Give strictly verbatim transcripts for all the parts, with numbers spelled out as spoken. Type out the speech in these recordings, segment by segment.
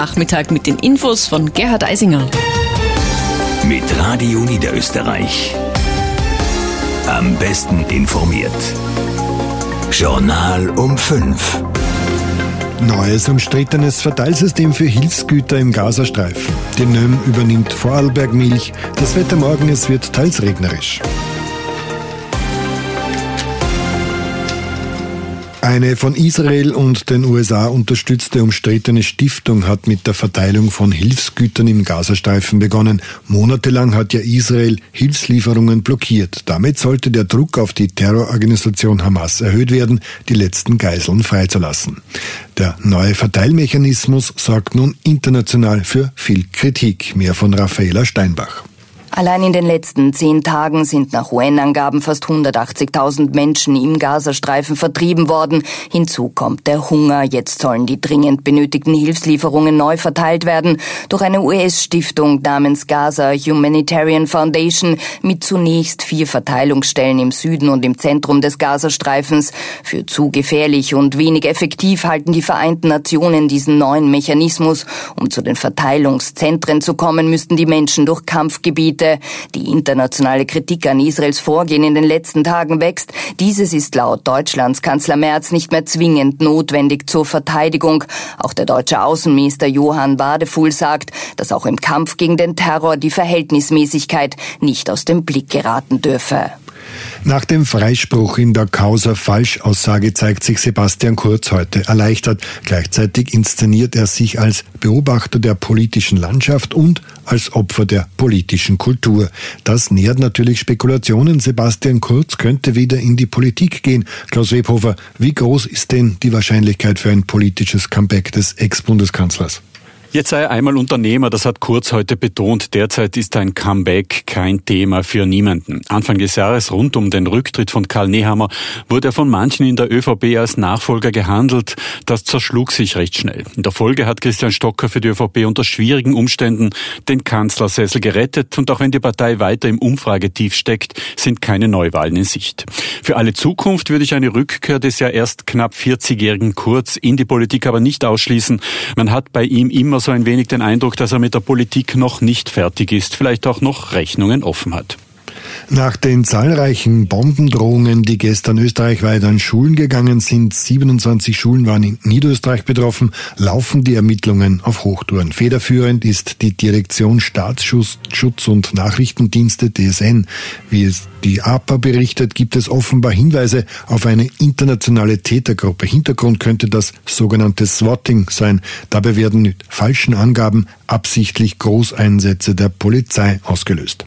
Nachmittag mit den Infos von Gerhard Eisinger. Mit Radio Niederösterreich. Am besten informiert. Journal um fünf. Neues umstrittenes Verteilsystem für Hilfsgüter im Gazastreifen. Die N Ö M übernimmt Vorarlberg Milch. Das Wetter morgen, es wird teils regnerisch. Eine von Israel und den U S A unterstützte umstrittene Stiftung hat mit der Verteilung von Hilfsgütern im Gazastreifen begonnen. Monatelang hat ja Israel Hilfslieferungen blockiert. Damit sollte der Druck auf die Terrororganisation Hamas erhöht werden, die letzten Geiseln freizulassen. Der neue Verteilmechanismus sorgt nun international für viel Kritik. Mehr von Raffaela Steinbach. Allein in den letzten zehn Tagen sind nach U N-Angaben fast hundertachtzigtausend Menschen im Gazastreifen vertrieben worden. Hinzu kommt der Hunger. Jetzt sollen die dringend benötigten Hilfslieferungen neu verteilt werden durch eine U S-Stiftung namens Gaza Humanitarian Foundation mit zunächst vier Verteilungsstellen im Süden und im Zentrum des Gazastreifens. Für zu gefährlich und wenig effektiv halten die Vereinten Nationen diesen neuen Mechanismus. Um zu den Verteilungszentren zu kommen, müssten die Menschen durch Kampfgebiete. Die internationale Kritik an Israels Vorgehen in den letzten Tagen wächst. Dieses ist laut Deutschlands Kanzler Merz nicht mehr zwingend notwendig zur Verteidigung. Auch der deutsche Außenminister Johann Wadefuhl sagt, dass auch im Kampf gegen den Terror die Verhältnismäßigkeit nicht aus dem Blick geraten dürfe. Nach dem Freispruch in der Causa Falschaussage zeigt sich Sebastian Kurz heute erleichtert. Gleichzeitig inszeniert er sich als Beobachter der politischen Landschaft und als Opfer der politischen Kultur. Das nährt natürlich Spekulationen. Sebastian Kurz könnte wieder in die Politik gehen. Klaus Webhofer, wie groß ist denn die Wahrscheinlichkeit für ein politisches Comeback des Ex-Bundeskanzlers? Jetzt sei er einmal Unternehmer, das hat Kurz heute betont. Derzeit ist ein Comeback kein Thema für niemanden. Anfang des Jahres, rund um den Rücktritt von Karl Nehammer, wurde er von manchen in der ÖVP als Nachfolger gehandelt. Das zerschlug sich recht schnell. In der Folge hat Christian Stocker für die ÖVP unter schwierigen Umständen den Kanzlersessel gerettet. Und auch wenn die Partei weiter im Umfragetief steckt, sind keine Neuwahlen in Sicht. Für alle Zukunft würde ich eine Rückkehr des ja erst knapp vierzigjährigen Kurz in die Politik aber nicht ausschließen. Man hat bei ihm immer so ein wenig den Eindruck, dass er mit der Politik noch nicht fertig ist, vielleicht auch noch Rechnungen offen hat. Nach den zahlreichen Bombendrohungen, die gestern österreichweit an Schulen gegangen sind, siebenundzwanzig Schulen waren in Niederösterreich betroffen, laufen die Ermittlungen auf Hochtouren. Federführend ist die Direktion Staatsschutz und Nachrichtendienste D S N. Wie es die A P A berichtet, gibt es offenbar Hinweise auf eine internationale Tätergruppe. Hintergrund könnte das sogenannte Swatting sein. Dabei werden mit falschen Angaben absichtlich Großeinsätze der Polizei ausgelöst.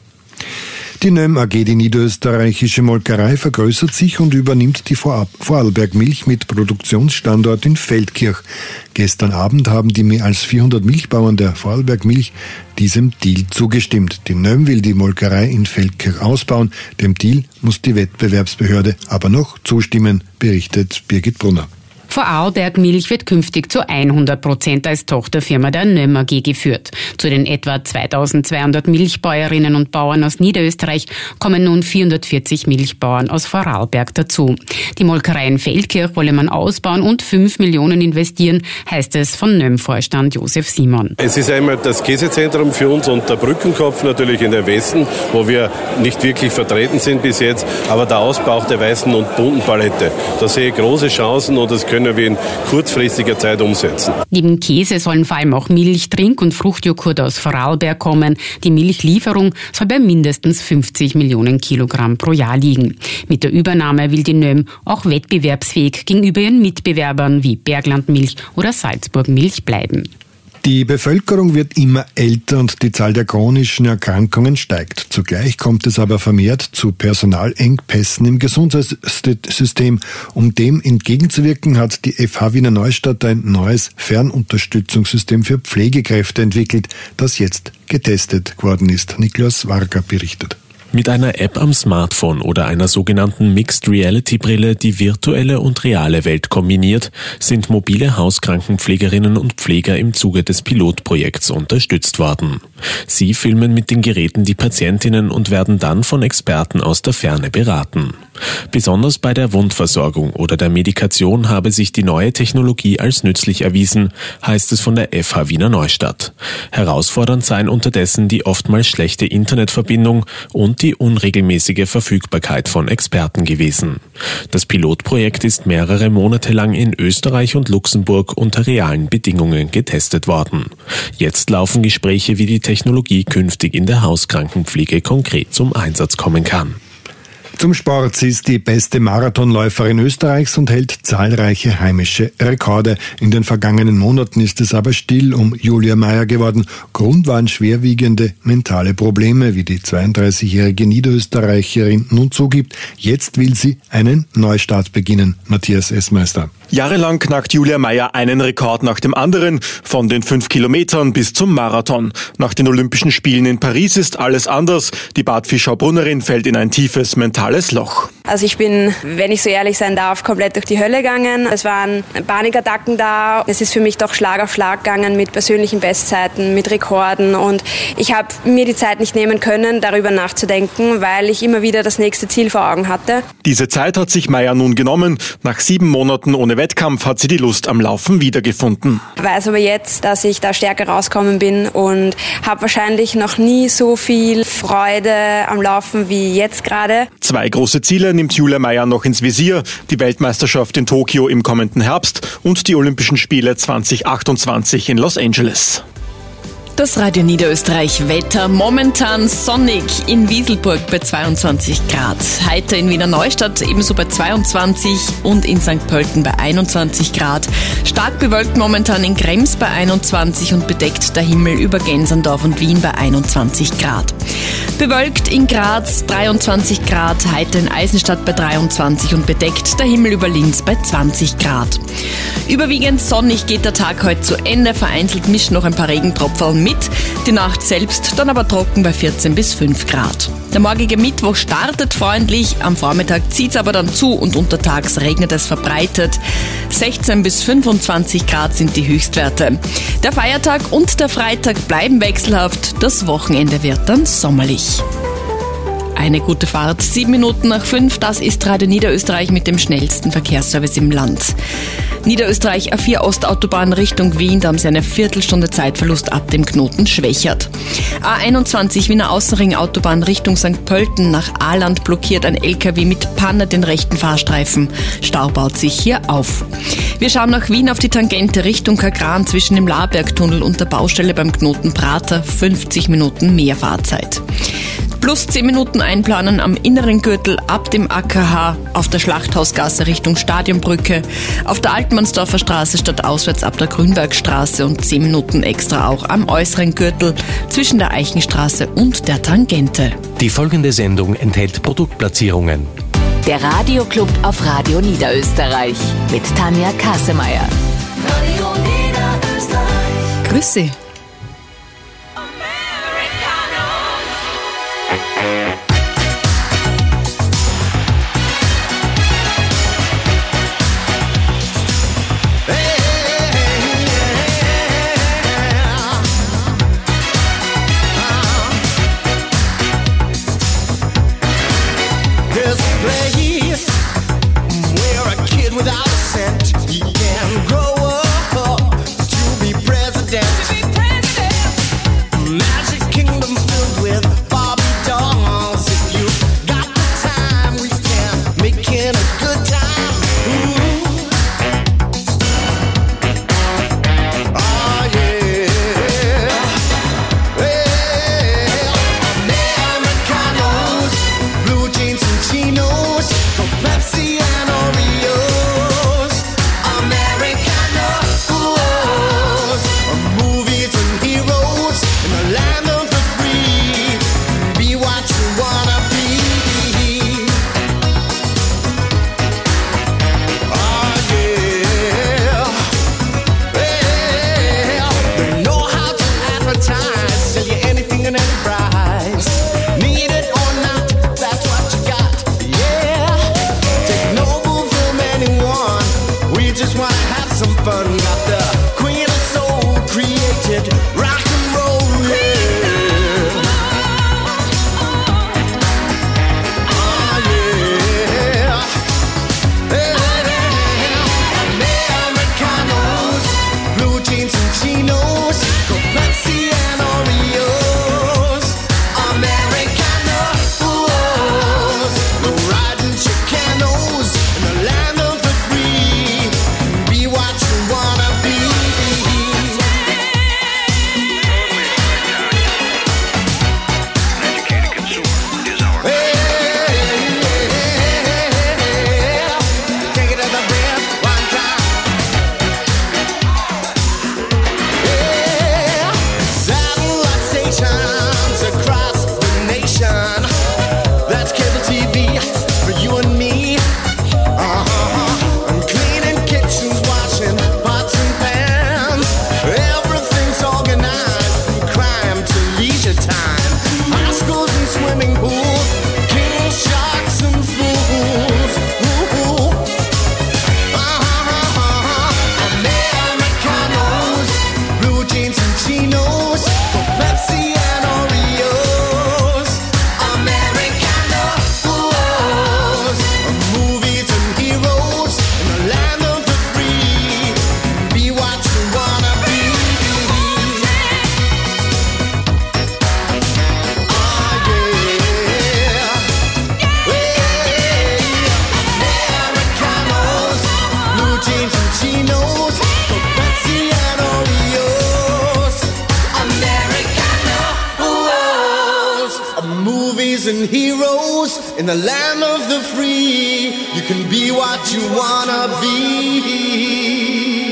Die N Ö M A G, die niederösterreichische Molkerei, vergrößert sich und übernimmt die Vorarlberg Milch mit Produktionsstandort in Feldkirch. Gestern Abend haben die mehr als vierhundert Milchbauern der Vorarlberg Milch diesem Deal zugestimmt. Die N Ö M will die Molkerei in Feldkirch ausbauen. Dem Deal muss die Wettbewerbsbehörde aber noch zustimmen, berichtet Birgit Brunner. Vorarlberg Milch wird künftig zu hundert Prozent als Tochterfirma der N Ö M A G geführt. Zu den etwa zweitausendzweihundert Milchbäuerinnen und Bauern aus Niederösterreich kommen nun vierhundertvierzig Milchbauern aus Vorarlberg dazu. Die Molkerei in Feldkirch wolle man ausbauen und fünf Millionen investieren, heißt es von N Ö M-Vorstand Josef Simon. Es ist einmal das Käsezentrum für uns und der Brückenkopf natürlich in der Westen, wo wir nicht wirklich vertreten sind bis jetzt, aber der Ausbau der weißen und bunten Palette. Da sehe ich große Chancen und das können wir in kurzfristiger Zeit umsetzen. Neben Käse sollen vor allem auch Milch, Trink- und Fruchtjoghurt aus Vorarlberg kommen. Die Milchlieferung soll bei mindestens fünfzig Millionen Kilogramm pro Jahr liegen. Mit der Übernahme will die N Ö M auch wettbewerbsfähig gegenüber ihren Mitbewerbern wie Bergland Milch oder Salzburg Milch bleiben. Die Bevölkerung wird immer älter und die Zahl der chronischen Erkrankungen steigt. Zugleich kommt es aber vermehrt zu Personalengpässen im Gesundheitssystem. Um dem entgegenzuwirken, hat die F H Wiener Neustadt ein neues Fernunterstützungssystem für Pflegekräfte entwickelt, das jetzt getestet worden ist. Niklas Warger berichtet. Mit einer App am Smartphone oder einer sogenannten Mixed Reality Brille, die virtuelle und reale Welt kombiniert, sind mobile Hauskrankenpflegerinnen und Pfleger im Zuge des Pilotprojekts unterstützt worden. Sie filmen mit den Geräten die Patientinnen und werden dann von Experten aus der Ferne beraten. Besonders bei der Wundversorgung oder der Medikation habe sich die neue Technologie als nützlich erwiesen, heißt es von der F H Wiener Neustadt. Herausfordernd seien unterdessen die oftmals schlechte Internetverbindung und die unregelmäßige Verfügbarkeit von Experten gewesen. Das Pilotprojekt ist mehrere Monate lang in Österreich und Luxemburg unter realen Bedingungen getestet worden. Jetzt laufen Gespräche, wie die Technologie künftig in der Hauskrankenpflege konkret zum Einsatz kommen kann. Zum Sport. Sie ist die beste Marathonläuferin Österreichs und hält zahlreiche heimische Rekorde. In den vergangenen Monaten ist es aber still um Julia Meyer geworden. Grund waren schwerwiegende mentale Probleme, wie die zweiunddreißigjährige Niederösterreicherin nun zugibt. Jetzt will sie einen Neustart beginnen. Matthias Essmeister. Jahrelang knackt Julia Meyer einen Rekord nach dem anderen, von den fünf Kilometern bis zum Marathon. Nach den Olympischen Spielen in Paris ist alles anders. Die Bad Fischau-Brunnerin fällt in ein tiefes mentales Loch. Also ich bin, wenn ich so ehrlich sein darf, komplett durch die Hölle gegangen. Es waren Panikattacken da. Es ist für mich doch Schlag auf Schlag gegangen mit persönlichen Bestzeiten, mit Rekorden. Und ich habe mir die Zeit nicht nehmen können, darüber nachzudenken, weil ich immer wieder das nächste Ziel vor Augen hatte. Diese Zeit hat sich Meyer nun genommen. Nach sieben Monaten ohne Wettkampf hat sie die Lust am Laufen wiedergefunden. Ich weiß aber jetzt, dass ich da stärker rausgekommen bin und habe wahrscheinlich noch nie so viel Freude am Laufen wie jetzt gerade. Zwei große Ziele nimmt Julia Meyer noch ins Visier. Die Weltmeisterschaft in Tokio im kommenden Herbst und die Olympischen Spiele zwanzig achtundzwanzig in Los Angeles. Das Radio Niederösterreich Wetter. Momentan sonnig in Wieselburg bei zweiundzwanzig Grad. Heute in Wiener Neustadt ebenso bei zweiundzwanzig und in Sankt Pölten bei einundzwanzig Grad. Stark bewölkt momentan in Krems bei einundzwanzig und bedeckt der Himmel über Gänserndorf und Wien bei einundzwanzig Grad. Bewölkt in Graz dreiundzwanzig Grad, heute in Eisenstadt bei dreiundzwanzig und bedeckt der Himmel über Linz bei zwanzig Grad. Überwiegend sonnig geht der Tag heute zu Ende. Vereinzelt mischen noch ein paar Regentropfen mit. Die Nacht selbst dann aber trocken bei vierzehn bis fünf Grad. Der morgige Mittwoch startet freundlich, am Vormittag zieht es aber dann zu und untertags regnet es verbreitet. sechzehn bis fünfundzwanzig Grad sind die Höchstwerte. Der Feiertag und der Freitag bleiben wechselhaft, das Wochenende wird dann sommerlich. Eine gute Fahrt, sieben Minuten nach fünf, das ist Radio Niederösterreich mit dem schnellsten Verkehrsservice im Land. Niederösterreich A vier Ostautobahn Richtung Wien, da haben sie eine Viertelstunde Zeitverlust ab dem Knoten Schwächert. A einundzwanzig Wiener Außenring Autobahn Richtung Sankt Pölten nach Ahland blockiert ein L K W mit Panne den rechten Fahrstreifen. Stau baut sich hier auf. Wir schauen nach Wien auf die Tangente Richtung Kagran zwischen dem Labergtunnel und der Baustelle beim Knoten Prater, fünfzig Minuten mehr Fahrzeit. Plus zehn Minuten einplanen am inneren Gürtel ab dem A K H auf der Schlachthausgasse Richtung Stadionbrücke, auf der Altmannsdorfer Straße statt auswärts ab der Grünbergstraße und zehn Minuten extra auch am äußeren Gürtel zwischen der Eichenstraße und der Tangente. Die folgende Sendung enthält Produktplatzierungen. Der Radioclub auf Radio Niederösterreich mit Tanja Kassemeyer. Radio Niederösterreich. Grüß Sie. Without a cent, he can grow up to be president. And heroes in the land of the free. You can be what you wanna be.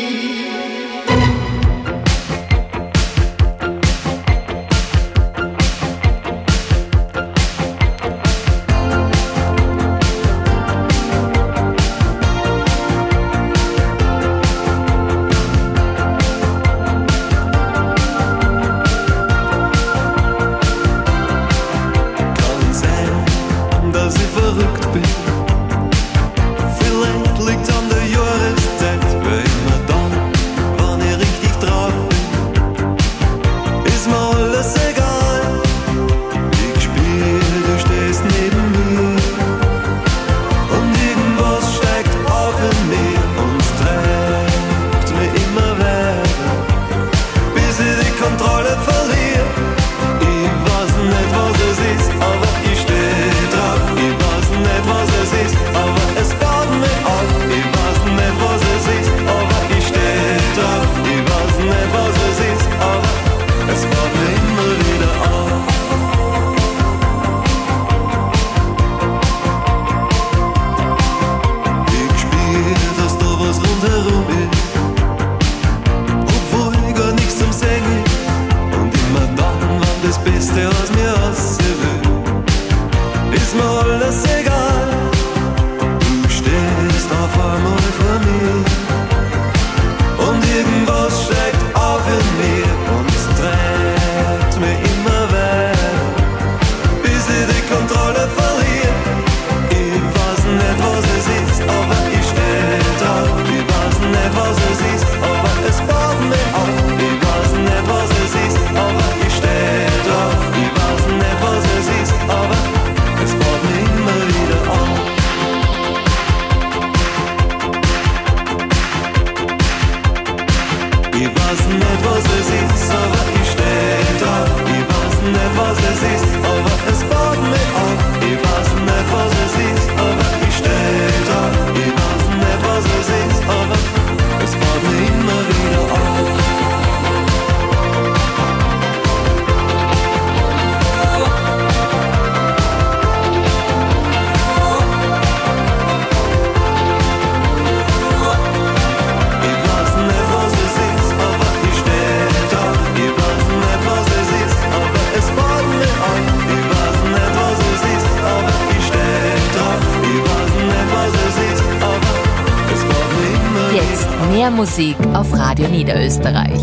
Mehr Musik auf Radio Niederösterreich.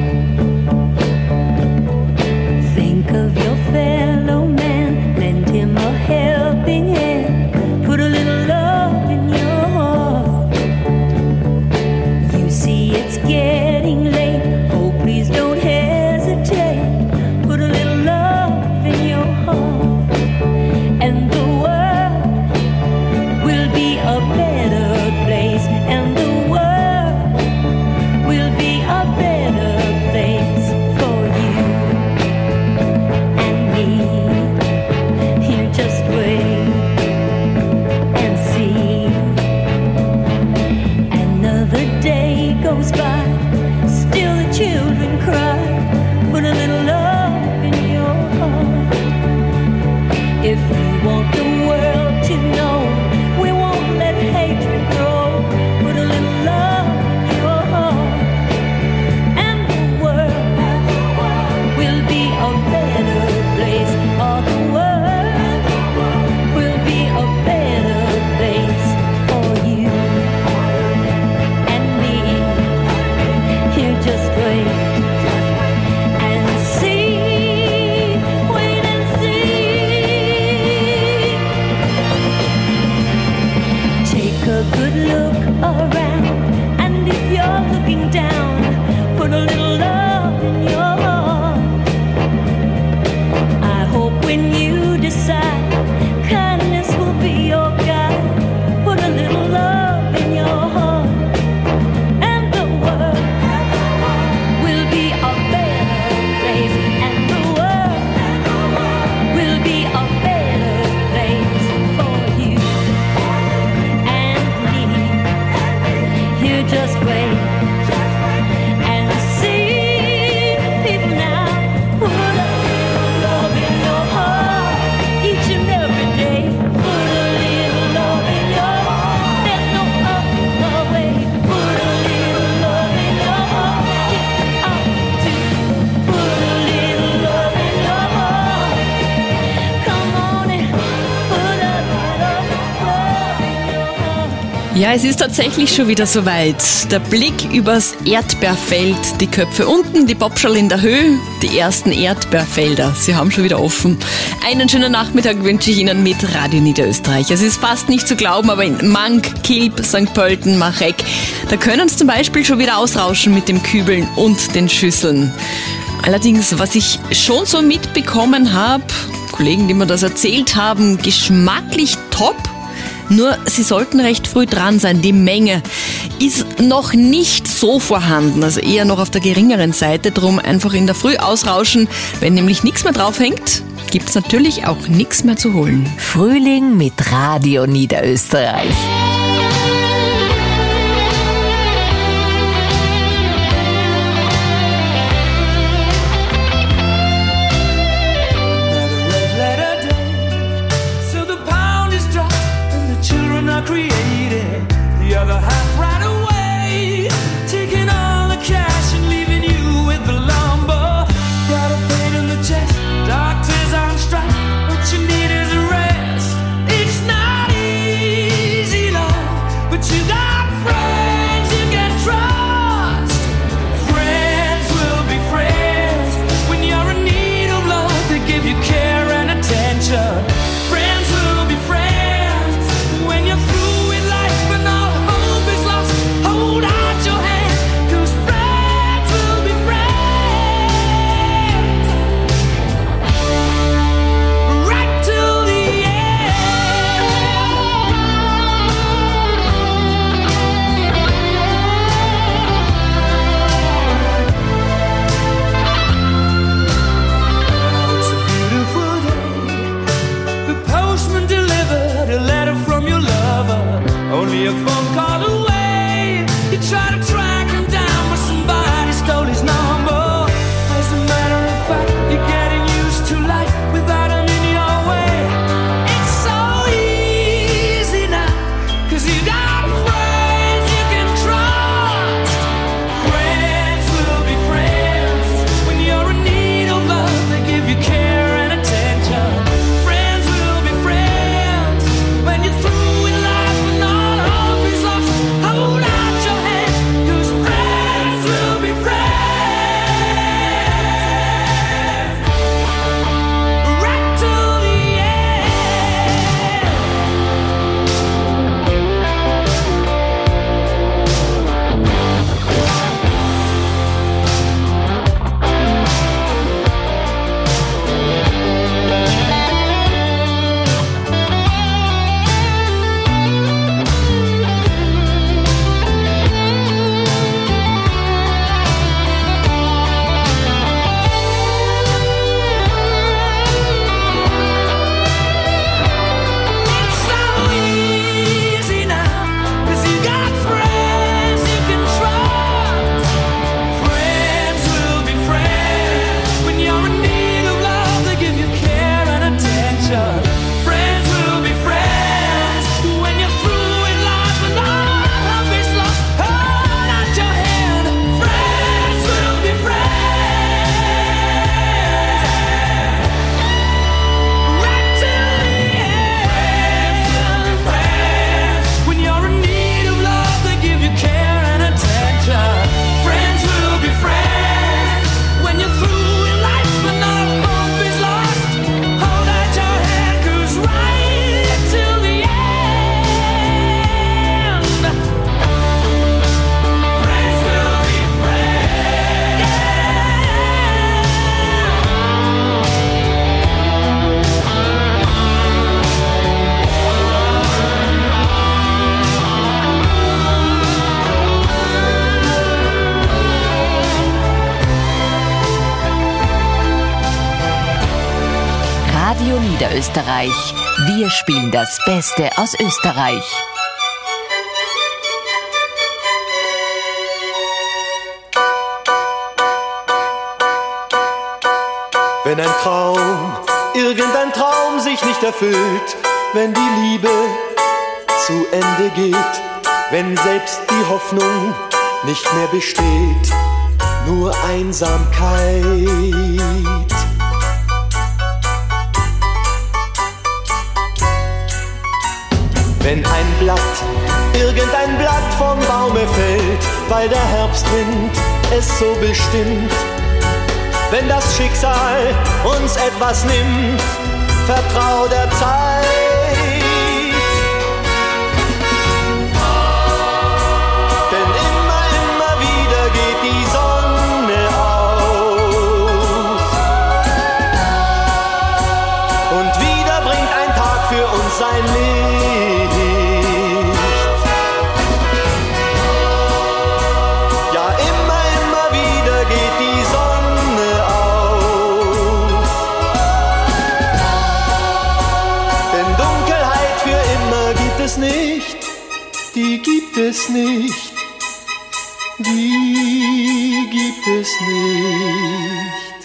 Think of your fellow man, lend him a helping hand, put a little love in your heart. You see it's getting late, oh please don't hesitate. Ja, es ist tatsächlich schon wieder soweit. Der Blick übers Erdbeerfeld, die Köpfe unten, die Bobschal in der Höhe, die ersten Erdbeerfelder. Sie haben schon wieder offen. Einen schönen Nachmittag wünsche ich Ihnen mit Radio Niederösterreich. Es ist fast nicht zu glauben, aber in Mank, Kilb, Sankt Pölten, Machegg, da können Sie zum Beispiel schon wieder ausrauschen mit dem Kübeln und den Schüsseln. Allerdings, was ich schon so mitbekommen habe, Kollegen, die mir das erzählt haben, geschmacklich top, nur sie sollten recht früh dran sein. Die Menge ist noch nicht so vorhanden, also eher noch auf der geringeren Seite. Drum einfach in der Früh ausrauschen. Wenn nämlich nichts mehr draufhängt, gibt's natürlich auch nichts mehr zu holen. Frühling mit Radio Niederösterreich. Created the other half right away, taking all the cash and leaving you with the lumber. Got a pain in the chest, doctors on strike. What you need is a rest. It's not easy, love, but you got friends you can trust. Friends will be friends when you're in need of love. They give you care and attention. Friends will be friends when you're through with life and all hope is lost. Hold out your hand, 'cause friends will be friends right till the end. It's a beautiful day. The postman delivered a letter from your lover, only a phone call away. You try to track him down, but somebody stole his number. As a matter of fact, you're getting used to life without him in your way. It's so easy now, 'cause you got friends you can trust. Friends will be friends when you're in need of love. They give you care and attention. Friends will be friends when you're through with life and all hope is lost. Hold out your hand, 'cause friends will be friends right till the end. It's so easy now, 'cause you got friends you can trust. Friends will be friends when you're in need of love. They give you care and attention. Friends will be friends when you're through with life and all hope is lost. Hold out your hand. Friends will be friends right till the end. Friends will be friends when you're in need of love. They give you care and attention. Friends will be friends when you're through with life and all hope is lost. Hold out your hand, 'cause right till the end, friends will be friends. Radio Niederösterreich. Wir spielen das Beste aus Österreich. Wenn ein Traum, irgendein Traum sich nicht erfüllt, wenn die Liebe zu Ende geht, wenn selbst die Hoffnung nicht mehr besteht, nur Einsamkeit. Wenn ein Blatt, irgendein weil der Herbstwind es so bestimmt. Wenn das Schicksal uns etwas nimmt, vertrau der Zeit. Denn immer, immer wieder geht die Sonne auf. Und wieder bringt ein Tag für uns sein Licht. Ja, immer, immer wieder geht die Sonne auf. Denn Dunkelheit für immer gibt es nicht, die gibt es nicht, die gibt es nicht.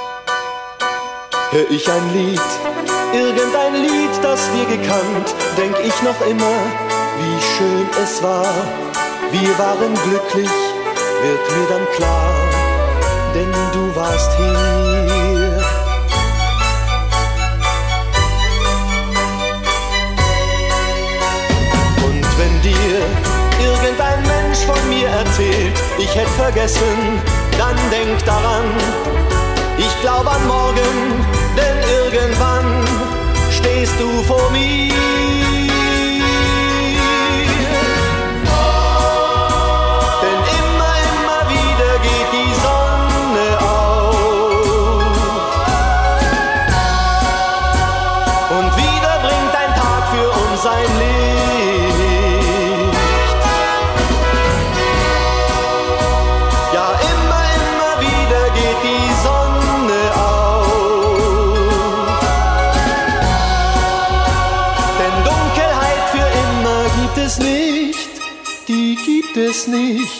Hör ich ein Lied, irgendein Lied, das wir gekannt, denk ich noch immer, wie schön es war. Wir waren glücklich, wird mir dann klar, denn du warst hier. Und wenn dir irgendein Mensch von mir erzählt, ich hätte vergessen, dann denk daran, ich glaub an morgen, denn irgendwann stehst du vor mir. Denn immer, immer wieder geht die Sonne auf. Und wieder bringt ein Tag für uns sein Licht. Ja, immer, immer wieder geht die Sonne auf. Denn Dunkelheit für immer gibt es nicht, die gibt es nicht,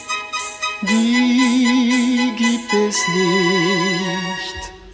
die gibt es nicht.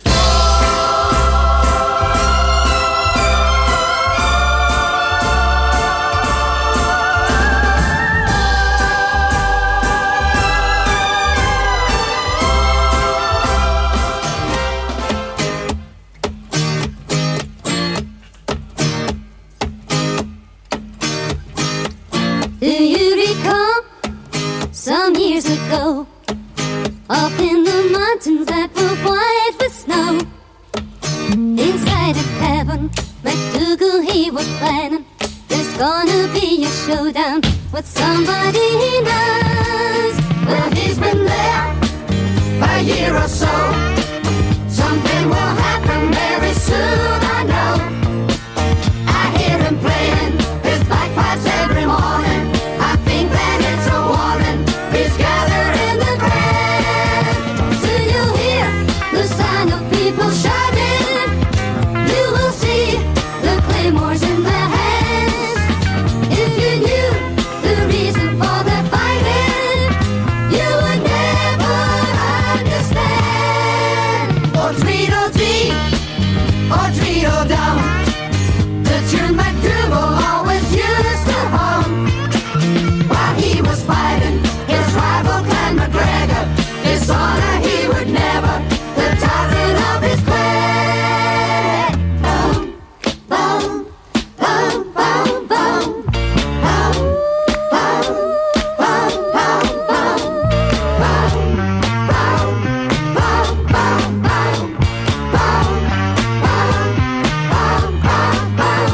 Do you recall some years ago, up in the mountains that were white with snow? Inside a cabin, MacDougal, he was planning, there's gonna be a showdown with somebody he knows. Well, he's been there a year or so. Something will happen very soon, I know. I hear him playing his bagpipes every morning. I think that it's a warning. He's gathering the crowd. Soon you'll hear the sound of people shouting. You will see the claymores in their hands. If you knew the reason for their fighting, you would never understand. Oh, Tweedledee, oh, Tweedledum, the tune MacDougal always used to hum while he was fighting his rival Clan MacGregor. Dishonor he would never, the titan of his clan. Bum, bum, bum, bum, bum. Bum, bum, bum, bum, bum. Bum, bum, bum, bum, bum. Bum, bum, bum, bum, bum.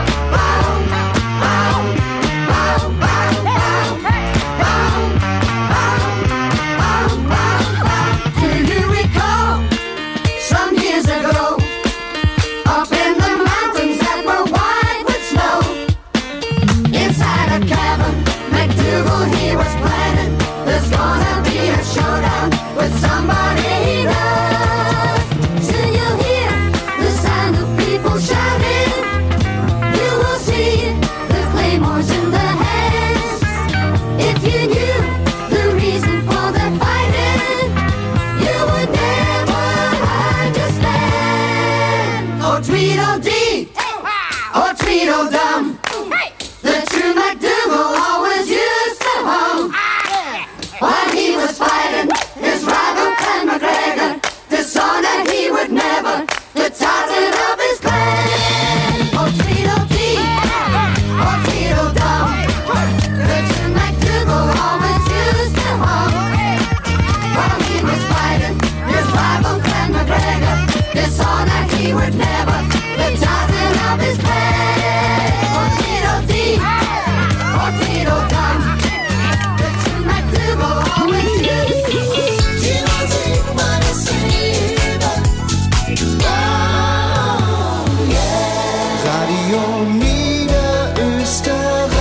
Do you recall some years ago, up in the mountains that were white with snow? Inside a cabin, MacDougal, he was planning, there's gonna be a showdown with somebody he knows. Soon you'll hear the sound of people shouting. You will see the claymores in their hands. If you knew the reason for their fighting, you would never understand. Oh, Tweedledee, oh, Tweedledum, the true MacDougal always used to hum while he was fighting his rival Clan MacGregor. Dishonor he would never, the titan of his clan. Oh, Tweedledee, oh, Tweedledum, the true MacDougal always used wayward never. The titan of his head. Or Tweedledee, or Tweedledum. The true MacDougal always knew the secret. Die Musik meines Lebens. Oh, yeah. Radio Niederösterreich.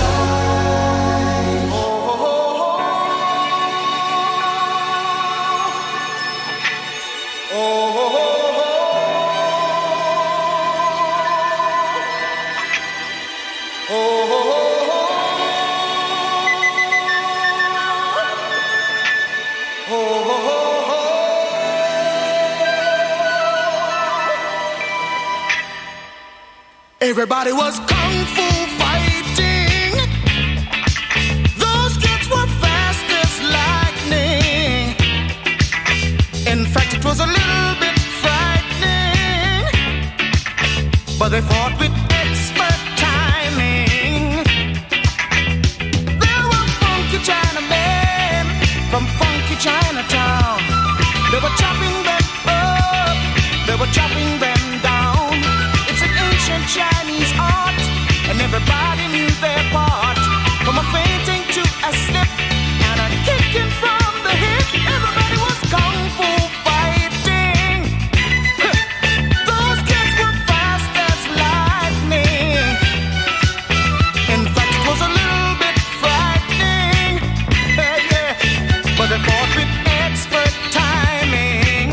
Everybody was kung fu fighting. Those kids were fast as lightning. In fact, it was a little bit frightening, but they fought with expert timing. There were funky Chinamen from funky Chinatown. They were chopping them up, they were chopping them down. It's an ancient Chinese art, and everybody knew their part. From a fainting to a slip, and a kicking from the hip. Everybody was kung fu fighting. Those kids were fast as lightning. In fact, it was a little bit frightening. Yeah, yeah. But they fought with expert timing.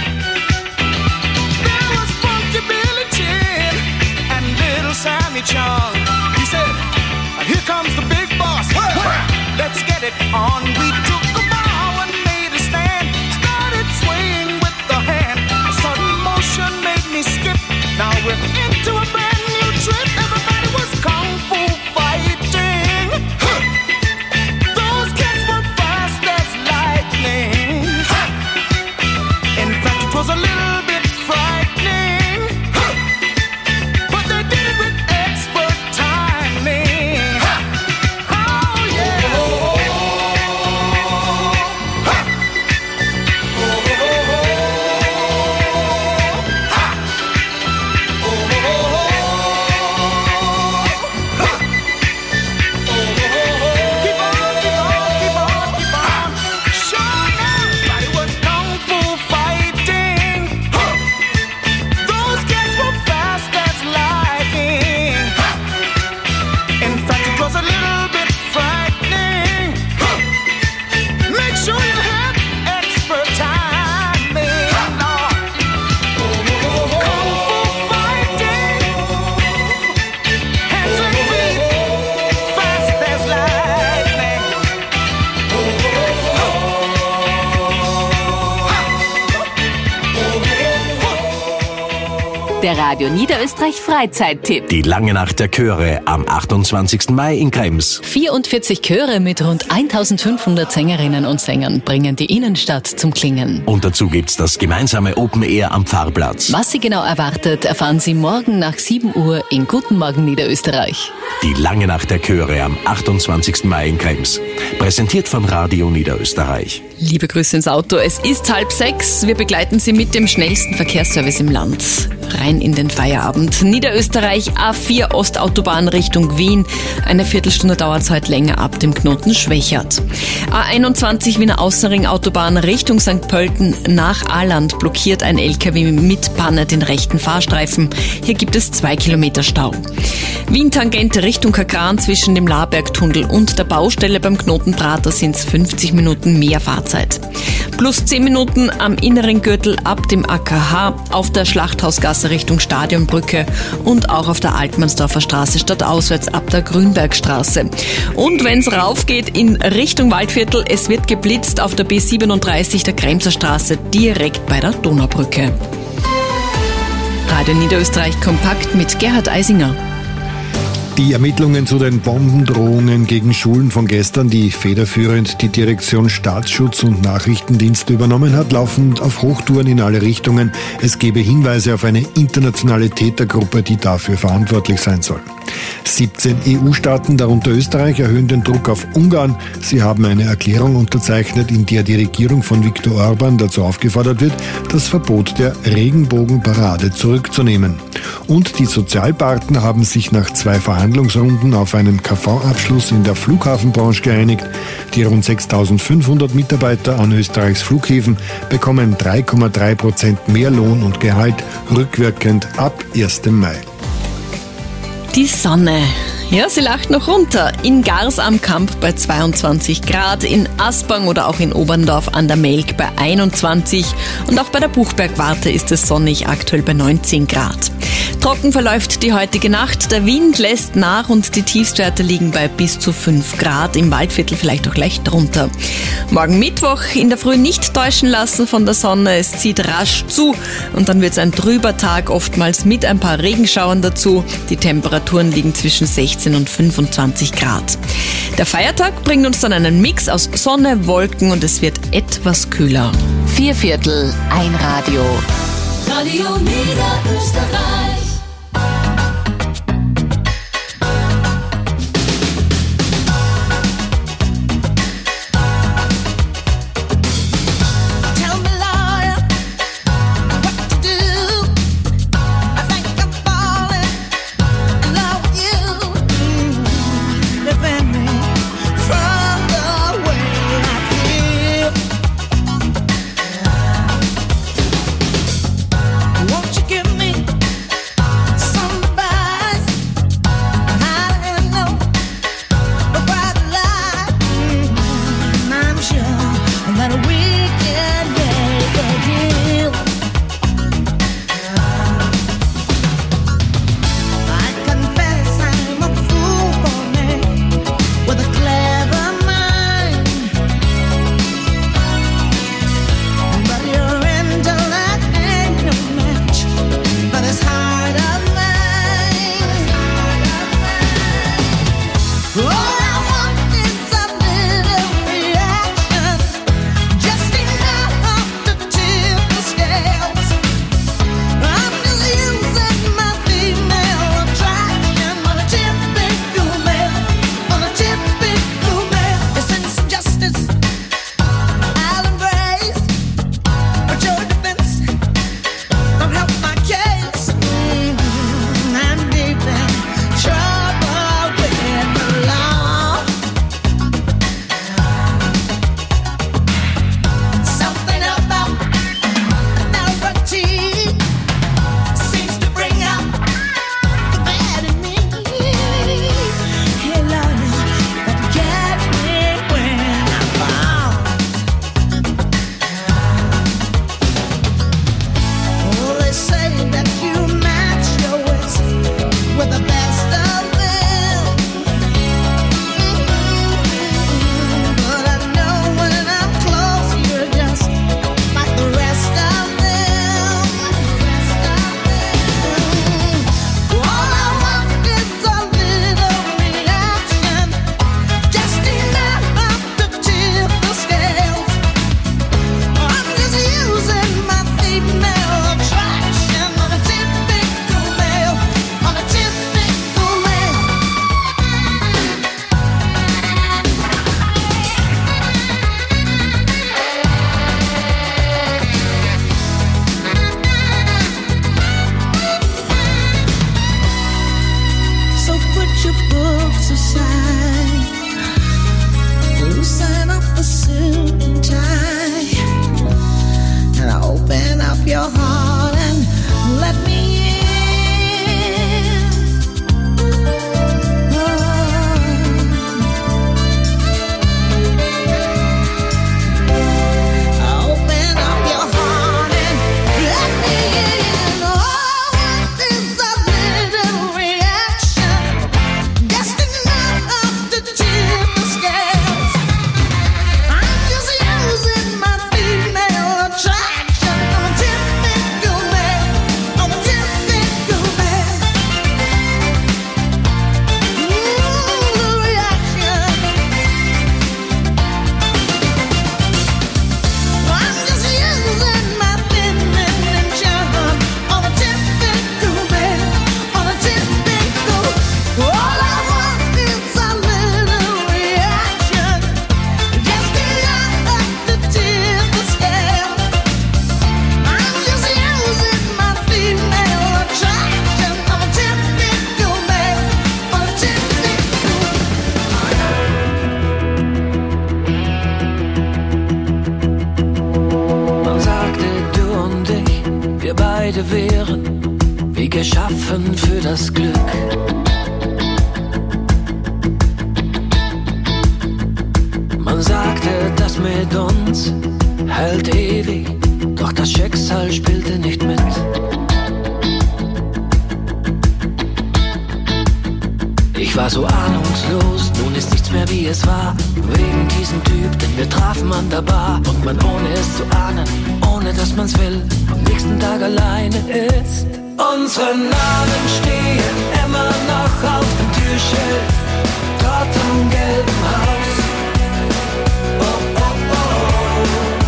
There was funky Billy Chin and little Sammy Chung. He said, here comes the big boss. Let's get it on. We took a bow and made a stand. Started swaying with the hand. A sudden motion made me skip. Now we're into a brand new trip. Everybody was kung fu fighting. Those kids were fast as lightning. In fact, it was a little bit frightening, but they did it with expert timing. Oh yeah. Keep on, keep on, keep on, keep on. Sure, everybody was kung fu fighting. Those kids were fast as lightning. In fact, it was a little bit frightening. Make sure you have expert timing. Kung fu fighting. Hands and feet, fast as lightning. Der Radio Niederösterreich Freizeittipp. Die lange Nacht der Chöre am achtundzwanzigsten Mai in Krems. vierundvierzig Chöre mit rund eintausendfünfhundert Sängerinnen und Sängern bringen die Innenstadt zum Klingen. Und dazu gibt's das gemeinsame Open Air am Pfarrplatz. Was Sie genau erwartet, erfahren Sie morgen nach sieben Uhr in Guten Morgen Niederösterreich. Die lange Nacht der Chöre am achtundzwanzigsten Mai in Krems. Präsentiert von Radio Niederösterreich. Liebe Grüße ins Auto, es ist halb sechs. Wir begleiten Sie mit dem schnellsten Verkehrsservice im Land. Rein in den Feierabend. Niederösterreich A vier Ostautobahn Richtung Wien. Eine Viertelstunde dauert es heute länger ab dem Knoten Schwächert. A einundzwanzig Wiener Außenring Autobahn Richtung Sankt Pölten nach Ahland blockiert ein L K W mit Panne den rechten Fahrstreifen. Hier gibt es zwei Kilometer Stau. Wien-Tangente Richtung Kakran zwischen dem Labergtunnel und der Baustelle beim Knoten Prater sind es fünfzig Minuten mehr Fahrzeit. Plus zehn Minuten am inneren Gürtel ab dem A K H, auf der Schlachthausgasse Richtung Stadionbrücke und auch auf der Altmannsdorfer Straße stadtauswärts ab der Grünbergstraße. Und wenn es raufgeht in Richtung Waldviertel, es wird geblitzt auf der B siebenunddreißig der Kremser Straße direkt bei der Donaubrücke. Radio Niederösterreich kompakt mit Gerhard Eisinger. Die Ermittlungen zu den Bombendrohungen gegen Schulen von gestern, die federführend die Direktion Staatsschutz und Nachrichtendienste übernommen hat, laufen auf Hochtouren in alle Richtungen. Es gebe Hinweise auf eine internationale Tätergruppe, die dafür verantwortlich sein soll. siebzehn E U-Staaten, darunter Österreich, erhöhen den Druck auf Ungarn. Sie haben eine Erklärung unterzeichnet, in der die Regierung von Viktor Orban dazu aufgefordert wird, das Verbot der Regenbogenparade zurückzunehmen. Und die Sozialpartner haben sich nach zwei Verhandlungsrunden auf einen K V-Abschluss in der Flughafenbranche geeinigt. Die rund sechstausendfünfhundert Mitarbeiter an Österreichs Flughäfen bekommen drei Komma drei Prozent mehr Lohn und Gehalt rückwirkend ab ersten Mai. Die Sonne. Ja, sie lacht noch runter. In Gars am Kamp bei zweiundzwanzig Grad, in Aspang oder auch in Oberndorf an der Melk bei einundzwanzig und auch bei der Buchbergwarte ist es sonnig, aktuell bei neunzehn Grad. Trocken verläuft die heutige Nacht, der Wind lässt nach und die Tiefstwerte liegen bei bis zu fünf Grad, im Waldviertel vielleicht auch leicht drunter. Morgen Mittwoch in der Früh nicht täuschen lassen von der Sonne, es zieht rasch zu und dann wird es ein trüber Tag, oftmals mit ein paar Regenschauern dazu. Die Temperaturen liegen zwischen sechzehn und fünfundzwanzig Grad. Der Feiertag bringt uns dann einen Mix aus Sonne, Wolken und es wird etwas kühler. Vier Viertel, ein Radio. Radio Niederösterreich. Won't you give me beide wären wie geschaffen für das Glück. Man sagte, das mit uns hält ewig, doch das Schicksal spielte nicht mit. Ich war so ahnungslos, nun ist nichts mehr wie es war. Wegen diesem Typ, denn wir trafen an der Bar. Und man ohne es zu ahnen, ohne dass man's will, am nächsten Tag alleine ist. Unsere Namen stehen immer noch auf dem Türschild, dort am gelben Haus. Oh, oh, oh.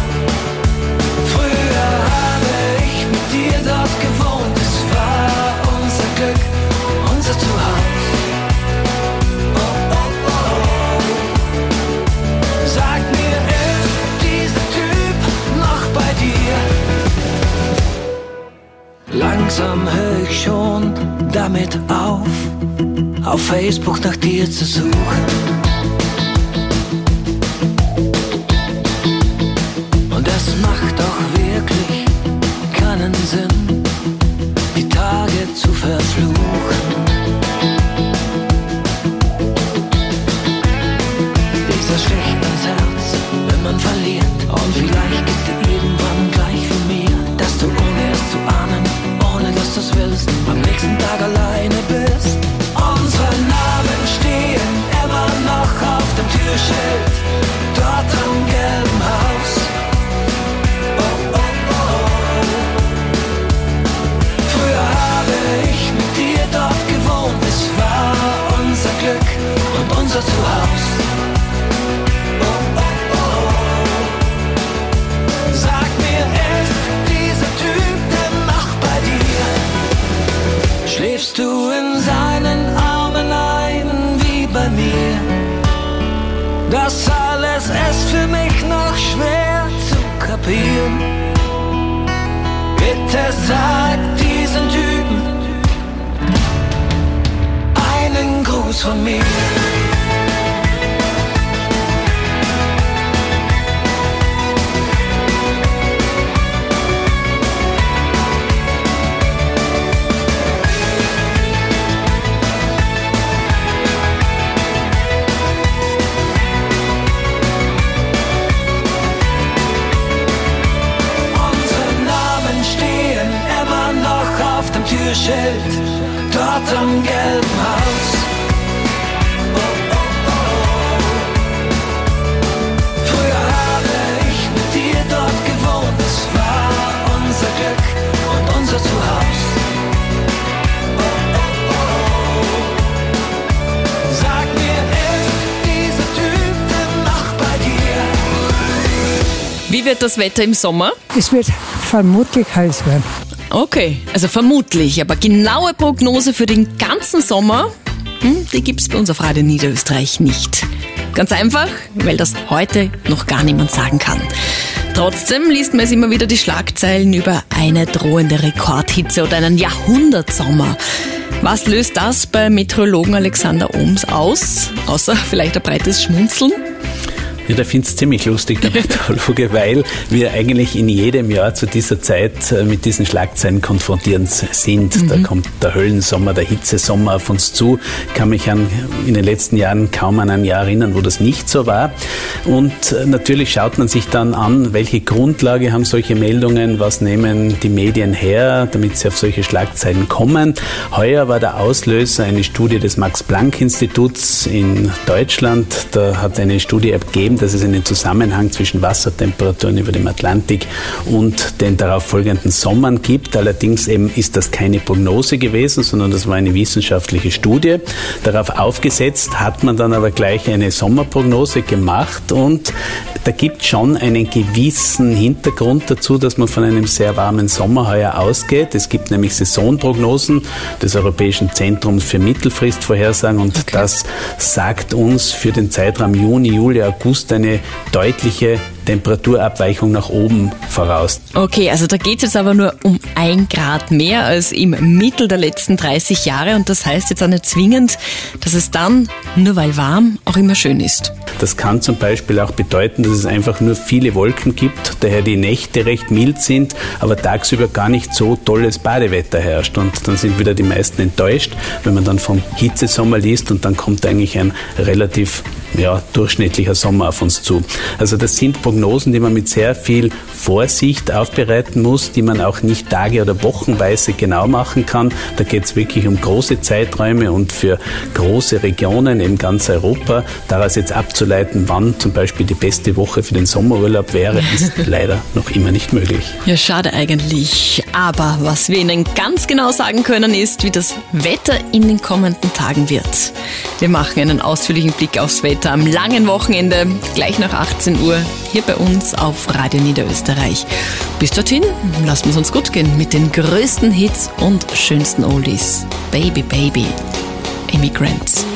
Früher habe ich mit dir dort gewohnt, es war unser Glück, unser Zuhause. Sag mir, ist dieser Typ noch bei dir? Langsam höre ich schon damit auf, auf Facebook nach dir zu suchen. Und es macht doch wirklich keinen Sinn, die Tage zu verfluchen. Dieser Stich ins Herz, wenn man verliert. Und vielleicht geht's dir irgendwann gleich wie mir, dass du ohne es zu ahnen, ohne dass du's willst, am nächsten Tag alleine bist. Unsere Namen stehen immer noch auf dem Türschild, dort am gelben Haus. Oh, oh, oh. Früher habe ich mit dir dort gewohnt, es war unser Glück und unser Zuhause. Schläfst du in seinen Armen ein wie bei mir? Das alles ist für mich noch schwer zu kapieren. Bitte sag diesen Typen einen Gruß von mir. Türschild, dort am gelben Haus. Oh, oh, oh. Früher habe ich mit dir dort gewohnt, es war unser Glück und unser Zuhause. Oh, oh, oh. Sag mir, ist dieser Typ denn noch bei dir? Wie wird das Wetter im Sommer? Es wird vermutlich heiß werden. Okay, also vermutlich, aber genaue Prognose für den ganzen Sommer, hm, die gibt's bei uns auf Radio Niederösterreich nicht. Ganz einfach, weil das heute noch gar niemand sagen kann. Trotzdem liest man jetzt immer wieder die Schlagzeilen über eine drohende Rekordhitze oder einen Jahrhundertsommer. Was löst das bei Meteorologen Alexander Ohms aus? Außer vielleicht ein breites Schmunzeln? Ja, da finde ich es ziemlich lustig, der Meteorologe, weil wir eigentlich in jedem Jahr zu dieser Zeit mit diesen Schlagzeilen konfrontierend sind. Mhm. Da kommt der Höllensommer, der Hitzesommer auf uns zu. Ich kann mich an, in den letzten Jahren kaum an ein Jahr erinnern, wo das nicht so war. Und natürlich schaut man sich dann an, welche Grundlage haben solche Meldungen, was nehmen die Medien her, damit sie auf solche Schlagzeilen kommen. Heuer war der Auslöser eine Studie des Max-Planck-Instituts in Deutschland. Da hat eine Studie ergeben, dass es einen Zusammenhang zwischen Wassertemperaturen über dem Atlantik und den darauf folgenden Sommern gibt. Allerdings eben ist das keine Prognose gewesen, sondern das war eine wissenschaftliche Studie. Darauf aufgesetzt hat man dann aber gleich eine Sommerprognose gemacht und da gibt schon einen gewissen Hintergrund dazu, dass man von einem sehr warmen Sommer heuer ausgeht. Es gibt nämlich Saisonprognosen des Europäischen Zentrums für Mittelfristvorhersagen und okay. Das sagt uns für den Zeitraum Juni, Juli, August eine deutliche Temperaturabweichung nach oben voraus. Okay, also da geht es jetzt aber nur um ein Grad mehr als im Mittel der letzten dreißig Jahre und das heißt jetzt auch nicht zwingend, dass es dann, nur weil warm, auch immer schön ist. Das kann zum Beispiel auch bedeuten, dass es einfach nur viele Wolken gibt, daher die Nächte recht mild sind, aber tagsüber gar nicht so tolles Badewetter herrscht und dann sind wieder die meisten enttäuscht, wenn man dann vom Hitzesommer liest und dann kommt eigentlich ein relativ ja, durchschnittlicher Sommer auf uns zu. Also das sind Prognosen, die man mit sehr viel Vorsicht aufbereiten muss, die man auch nicht tage- oder wochenweise genau machen kann. Da geht es wirklich um große Zeiträume und für große Regionen in ganz Europa. Daraus jetzt abzuleiten, wann zum Beispiel die beste Woche für den Sommerurlaub wäre, ist leider noch immer nicht möglich. Ja, schade eigentlich. Aber was wir Ihnen ganz genau sagen können, ist, wie das Wetter in den kommenden Tagen wird. Wir machen einen ausführlichen Blick aufs Wetter am langen Wochenende, gleich nach achtzehn Uhr, hier bei uns auf Radio Niederösterreich. Bis dorthin lassen wir es uns gut gehen mit den größten Hits und schönsten Oldies. Baby, Baby, Immigrants.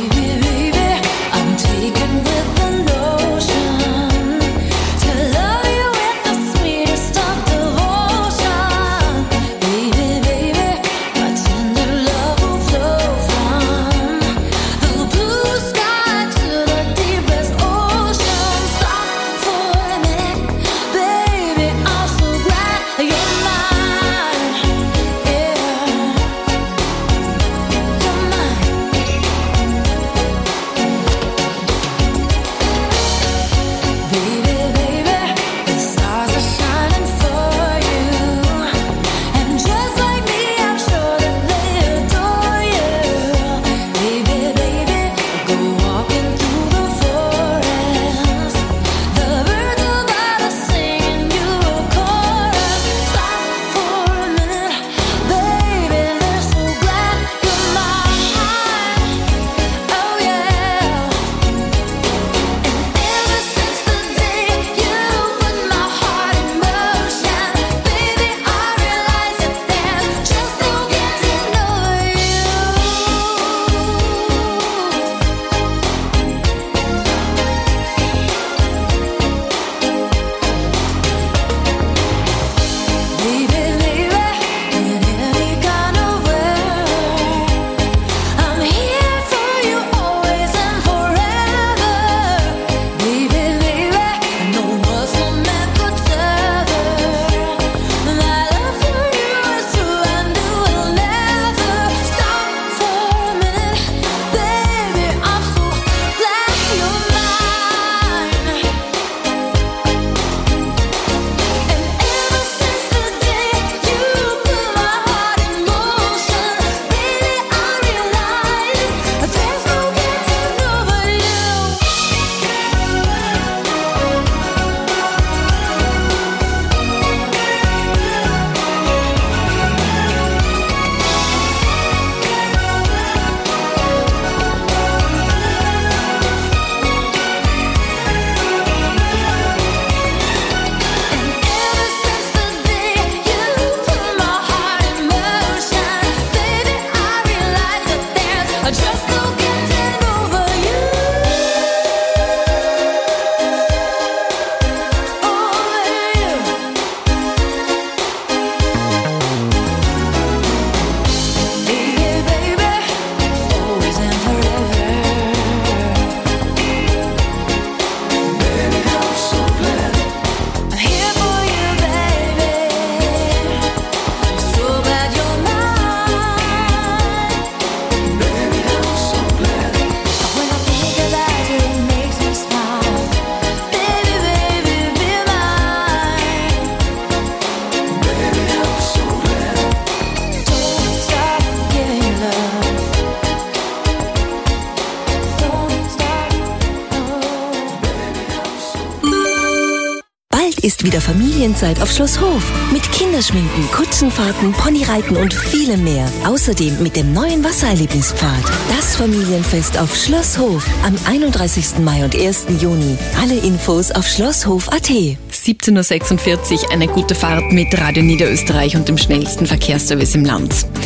Ist wieder Familienzeit auf Schloss Hof. Mit Kinderschminken, Kutschenfahrten, Ponyreiten und vielem mehr. Außerdem mit dem neuen Wassererlebnispfad. Das Familienfest auf Schloss Hof am einunddreißigsten Mai und ersten Juni. Alle Infos auf schlosshof punkt at. siebzehn Uhr sechsundvierzig, eine gute Fahrt mit Radio Niederösterreich und dem schnellsten Verkehrsservice im Land.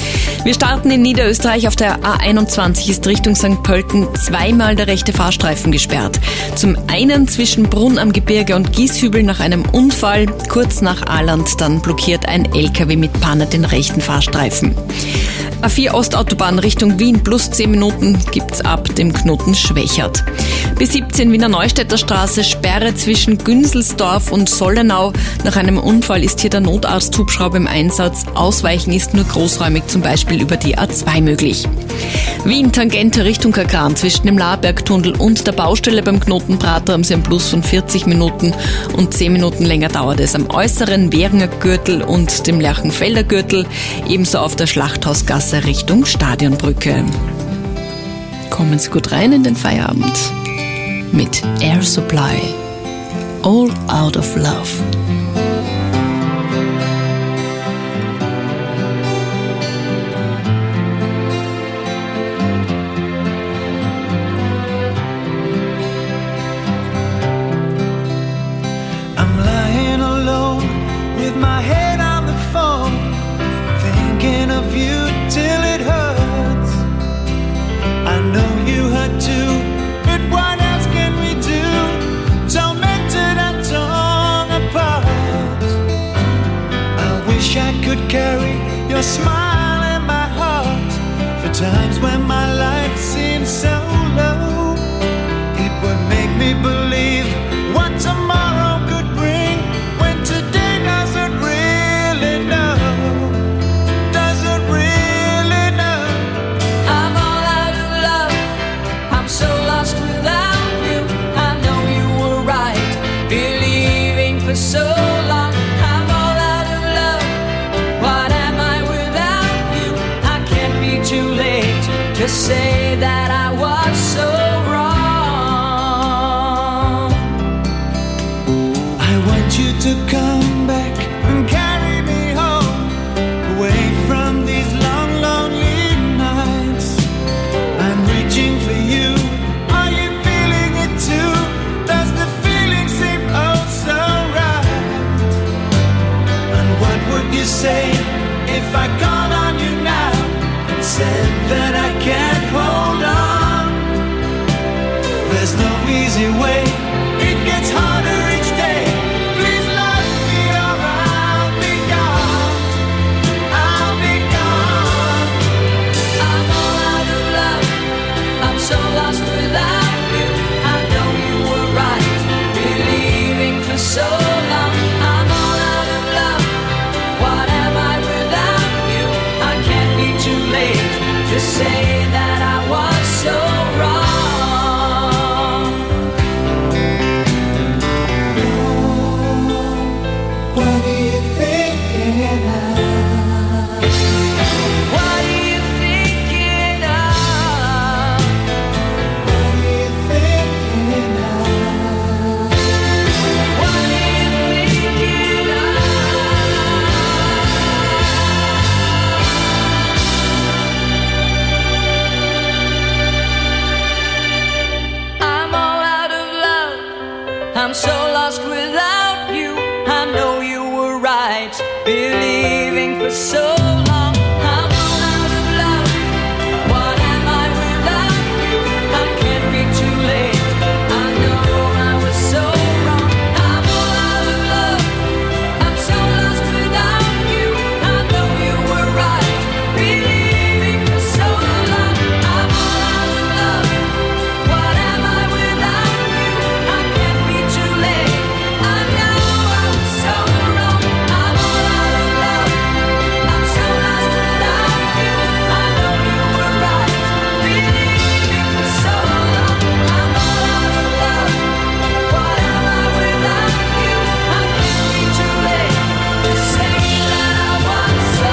Wir starten in Niederösterreich. Auf der A einundzwanzig ist Richtung Sankt Pölten zweimal der rechte Fahrstreifen gesperrt. Zum einen zwischen Brunn am Gebirge und Gieshübel nach einem Unfall. Kurz nach Ahland dann blockiert ein L K W mit Panne den rechten Fahrstreifen. A vier Ostautobahn Richtung Wien plus zehn Minuten gibt's ab dem Knoten Schwächert. B siebzehn Wiener Neustädter Straße, Sperre zwischen Günselsdorf und Sollenau. Nach einem Unfall ist hier der Notarzthubschrauber im Einsatz. Ausweichen ist nur großräumig, zum Beispiel über die A zwei möglich. Wien Tangente Richtung Kagran zwischen dem Lahrbergtunnel und der Baustelle beim Knoten Prater haben sie einen Plus von vierzig Minuten und zehn Minuten länger dauert es am äußeren Währinger Gürtel und dem Lerchenfelder Gürtel, ebenso auf der Schlachthausgasse Richtung Stadionbrücke. Kommen Sie gut rein in den Feierabend mit Air Supply. All Out of Love. I'm lying alone with my head on the phone, thinking of you till it hurts. I know you hurt too, but what else can we do? Tormented and torn apart. I wish I could carry your smile in my heart for times when my life seems so low. It would make me believe what tomorrow could bring when today doesn't really know. Doesn't really know. I'm all out of love. I'm so lost without you. I know you were right, believing for so long. I'm all out of love. What am I without you? I can't be too late to say that I was so wrong. I want you to come back and carry me home, away from these long, lonely nights. I'm reaching for you. Are you feeling it too? Does the feeling seem oh so right? And what would you say if I called on you now and said that I can't hold on? There's no easy way. It gets harder each day. Please love me or I'll be gone. I'll be gone. I'm all out of love. I'm so lost without you. I know you were right, believing for so long. I'm all out of love. What am I without you? I can't be too late to say that I was so wrong. What are you thinking of? What are you thinking of? What are you thinking of? What are you thinking of? I'm all out of love. I'm so lost without you. I know you were right, believing for so long. I'm all out of love. What am I without you? I can't be too late. I know I was so wrong. I'm all out of love. I'm so lost without you. I know you were right, believing for so long. I'm all out of love. What am I without you? I can't be too late. I know I was so wrong. I'm all out of love. I'm so lost without you. I know you were right, believing for so long. I'm all out of love. What am I without you? I can't be too late to say that I was so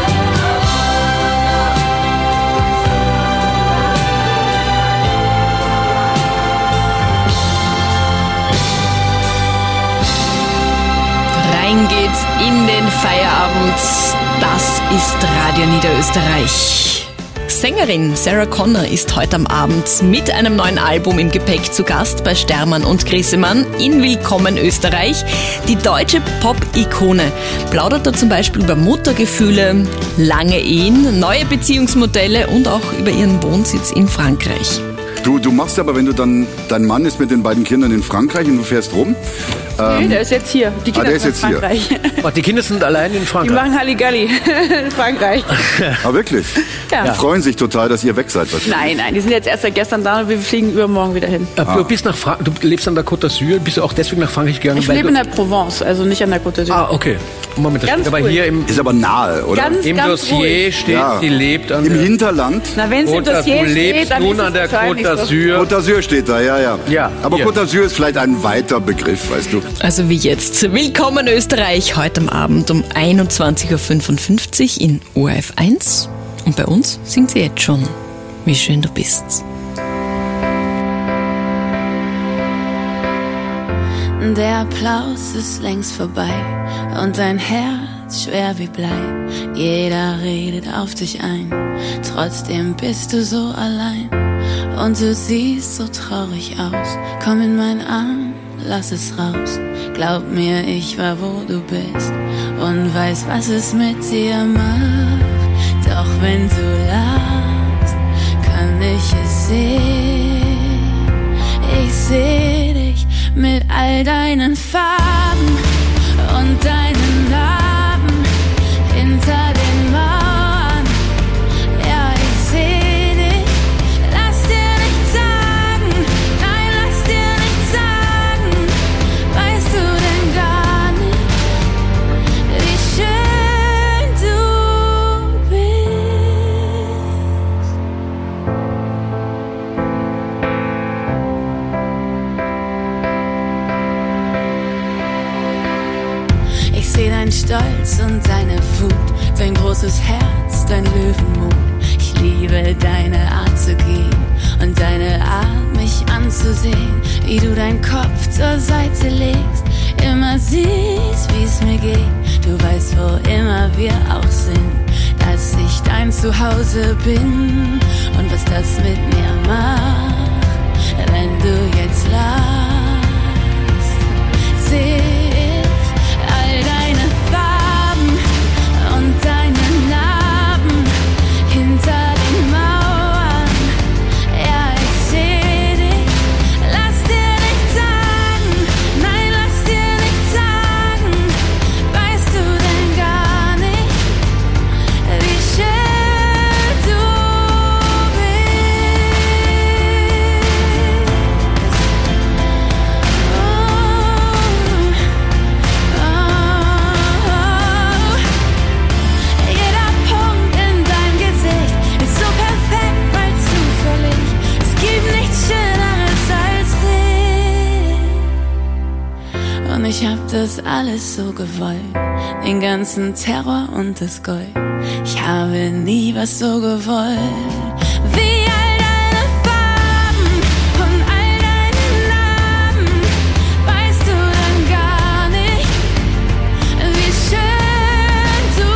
Rein geht's in den Feierabend. Das ist Radio Niederösterreich. Sängerin Sarah Connor ist heute am Abend mit einem neuen Album im Gepäck zu Gast bei Stermann und Grissemann in Willkommen Österreich. Die deutsche Pop-Ikone plaudert da zum Beispiel über Muttergefühle, lange Ehen, neue Beziehungsmodelle und auch über ihren Wohnsitz in Frankreich. Du, du machst aber, wenn du dann, dein Mann ist mit den beiden Kindern in Frankreich und du fährst rum. Nee, der ist jetzt hier. Die Kinder ah, der ist sind jetzt in Frankreich. hier. Oh, die Kinder sind allein in Frankreich? Die machen Halligalli in Frankreich. Ah, wirklich? Ja. Die freuen sich total, dass ihr weg seid. Nein, nein, die sind jetzt erst seit gestern da und wir fliegen übermorgen wieder hin. Ah. Du, bist nach Fra- du lebst an der Côte d'Azur, bist du auch deswegen nach Frankreich gegangen? Ich weil lebe du in der Provence, also nicht an der Côte d'Azur. Ah, okay. Moment, das Ganz steht aber ruhig. hier im, Ist aber nahe, oder? Ganz, im ganz Dossier ruhig. steht, Ja. sie lebt an Im der Hinterland. Na, wenn es im Côte- Dossier Du lebst steht, dann nun ist es an der Côte wahrscheinlich so. d'Azur. Côte d'Azur steht da, ja, ja. Ja, aber hier. Côte d'Azur ist vielleicht ein weiter Begriff, weißt du. Also wie jetzt. Willkommen Österreich heute am Abend um einundzwanzig Uhr fünfundfünfzig in O R F eins. Und bei uns singt sie jetzt schon. Wie schön du bist. Der Applaus ist längst vorbei und dein Herz schwer wie Blei. Jeder redet auf dich ein, trotzdem bist du so allein. Und du siehst so traurig aus, komm in meinen Arm, lass es raus. Glaub mir, ich war wo du bist und weiß, was es mit dir macht. Doch wenn du lachst, kann ich es sehen. Ich seh dich mit all deinen Farben und deinen Narben hinter den Mauern. Ja, ich seh dich, lass dir nichts sagen, nein, lass dir nichts sagen. Weißt du denn gar nicht, wie schön du bist? Ich seh dein Stolz und deine Wut, dein großes Herz, dein Löwenmut. Ich liebe deine Art zu gehen und deine Art, mich anzusehen, wie du deinen Kopf zur Seite legst, immer siehst, wie's mir geht. Du weißt, wo immer wir auch sind, dass ich dein Zuhause bin und was das mit mir macht, wenn du jetzt lachst. Seh ich all deine Farben und deine Narben hinter den Mauern. Ja, ich seh dich, lass dir nichts sagen, nein, lass dir nichts sagen. Weißt du denn gar nicht, wie schön du bist? Oh, oh, oh. Jeder Punkt in deinem Gesicht ist so perfekt, weil zufällig. Es gibt nichts Schöneres als dich. Und ich hab das alles so gewollt, den ganzen Terror und das Gold. Ich habe nie was so gewollt, wie all deine Farben und all deine Narben. Weißt du denn gar nicht, wie schön du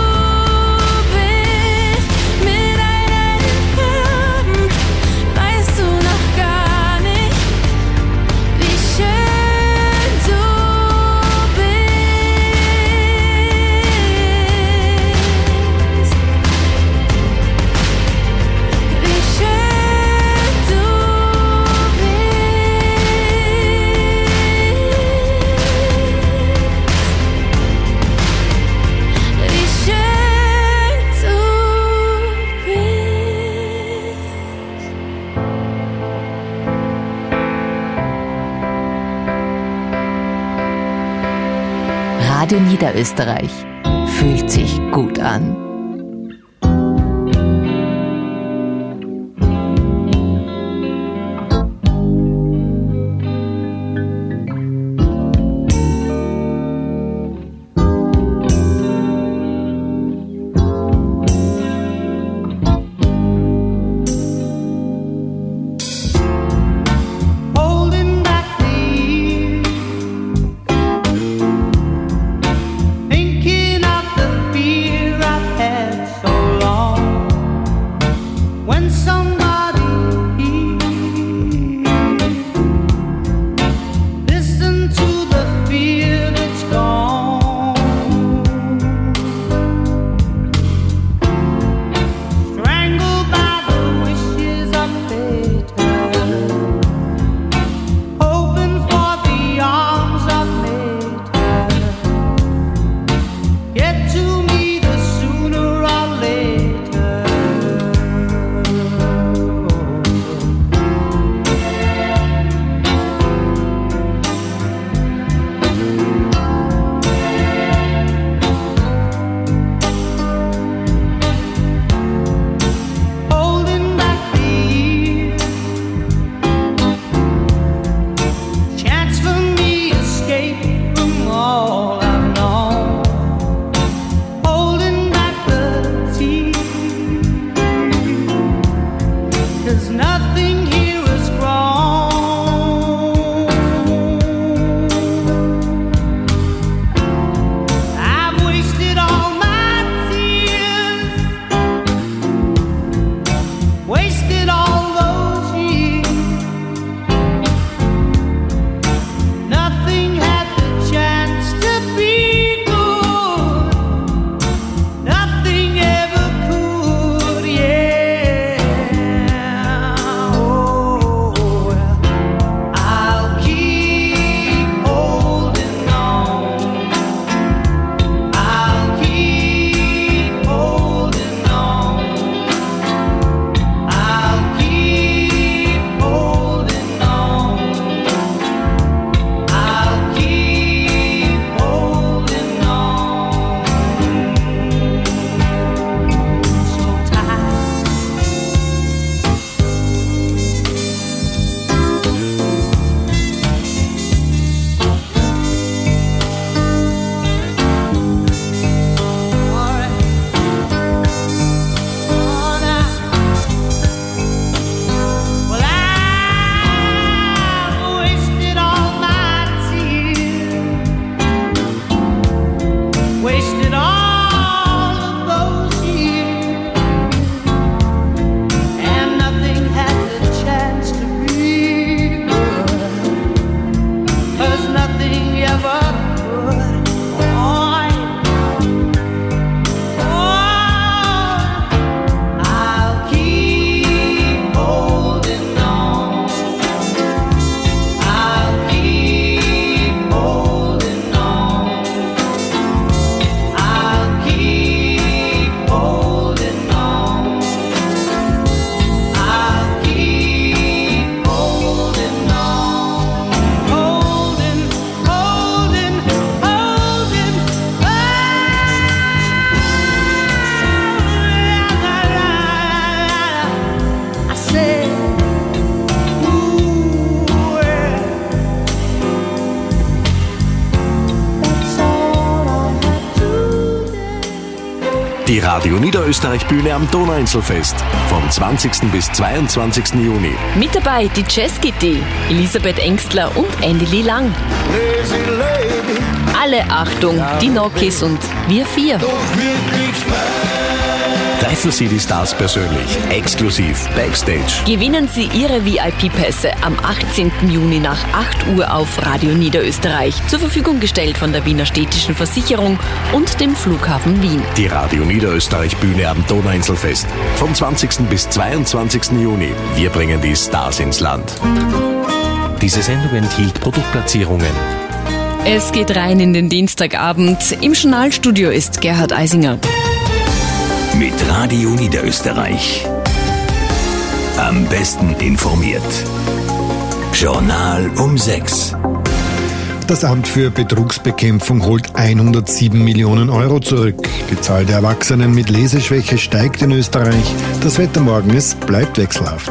bist? Mit all deinen Farben weißt du noch gar nicht, wie schön du bist. Wie schön du bist. Wie schön du bist. Radio Niederösterreich. Fühlt sich gut an. Holding back the years, thinking of the fear I've had. Radio Niederösterreich Bühne am Donauinselfest vom zwanzigsten bis zweiundzwanzigsten Juni. Mit dabei die Jazz Kitty, Elisabeth Engstler und Andy Lee Lang. Alle Achtung, die Nokis und wir vier. Treffen Sie die Stars persönlich, exklusiv, Backstage. Gewinnen Sie Ihre V I P-Pässe am achtzehnten Juni nach acht Uhr auf Radio Niederösterreich. Zur Verfügung gestellt von der Wiener Städtischen Versicherung und dem Flughafen Wien. Die Radio Niederösterreich Bühne am Donauinselfest vom zwanzigsten bis zweiundzwanzigsten Juni. Wir bringen die Stars ins Land. Diese Sendung enthielt Produktplatzierungen. Es geht rein in den Dienstagabend. Im Journalstudio ist Gerhard Eisinger. Mit Radio Niederösterreich. Am besten informiert. Journal um sechs. Das Amt für Betrugsbekämpfung holt hundertsieben Millionen Euro zurück. Die Zahl der Erwachsenen mit Leseschwäche steigt in Österreich. Das Wetter morgen, es bleibt wechselhaft.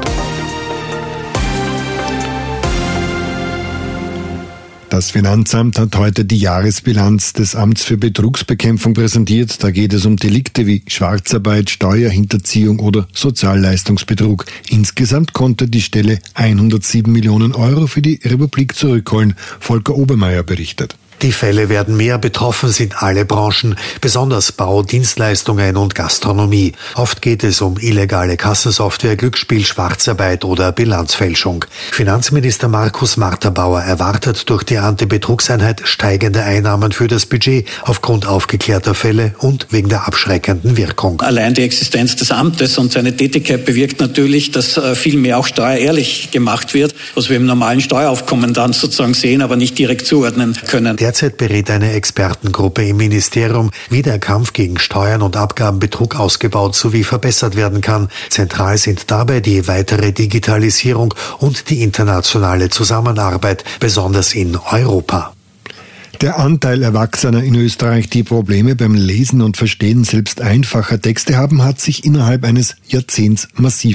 Das Finanzamt hat heute die Jahresbilanz des Amts für Betrugsbekämpfung präsentiert. Da geht es um Delikte wie Schwarzarbeit, Steuerhinterziehung oder Sozialleistungsbetrug. Insgesamt konnte die Stelle hundertsieben Millionen Euro für die Republik zurückholen. Volker Obermeier berichtet. Die Fälle werden mehr, betroffen sind alle Branchen, besonders Bau, Dienstleistungen und Gastronomie. Oft geht es um illegale Kassensoftware, Glücksspiel, Schwarzarbeit oder Bilanzfälschung. Finanzminister Markus Marterbauer erwartet durch die Antibetrugseinheit steigende Einnahmen für das Budget aufgrund aufgeklärter Fälle und wegen der abschreckenden Wirkung. Allein die Existenz des Amtes und seine Tätigkeit bewirkt natürlich, dass viel mehr auch steuerehrlich gemacht wird, was wir im normalen Steueraufkommen dann sozusagen sehen, aber nicht direkt zuordnen können. Derzeit berät eine Expertengruppe im Ministerium, wie der Kampf gegen Steuern und Abgabenbetrug ausgebaut sowie verbessert werden kann. Zentral sind dabei die weitere Digitalisierung und die internationale Zusammenarbeit, besonders in Europa. Der Anteil Erwachsener in Österreich, die Probleme beim Lesen und Verstehen selbst einfacher Texte haben, hat sich innerhalb eines Jahrzehnts massiv